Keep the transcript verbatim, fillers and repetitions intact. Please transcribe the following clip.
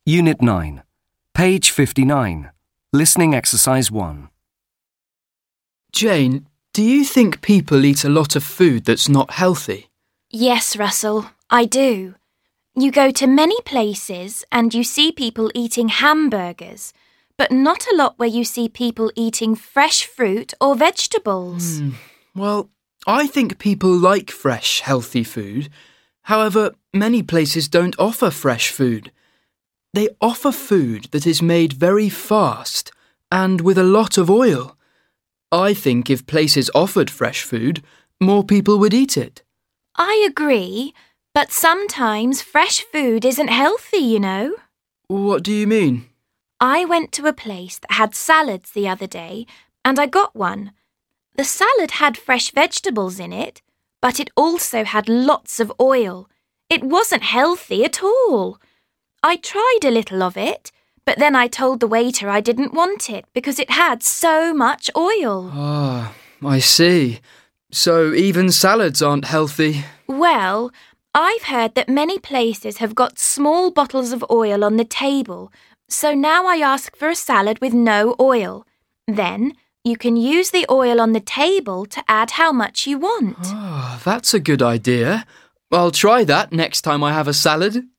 Unit nine, page fifty-nine, listening exercise one. Jane, do you think people eat a lot of food that's not healthy? Yes, Russell, I do. You go to many places and you see people eating hamburgers, but not a lot where you see people eating fresh fruit or vegetables. Hmm. Well, I think people like fresh, healthy food. However, many places don't offer fresh food. They offer food that is made very fast and with a lot of oil. I think if places offered fresh food, more people would eat it. I agree, but sometimes fresh food isn't healthy, you know. What do you mean? I went to a place that had salads the other day, and I got one. The salad had fresh vegetables in it, but it also had lots of oil. It wasn't healthy at all. I tried a little of it, but then I told the waiter I didn't want it because it had so much oil. Ah, I see. So even salads aren't healthy. Well, I've heard that many places have got small bottles of oil on the table, so now I ask for a salad with no oil. Then you can use the oil on the table to add how much you want. Ah, that's a good idea. I'll try that next time I have a salad.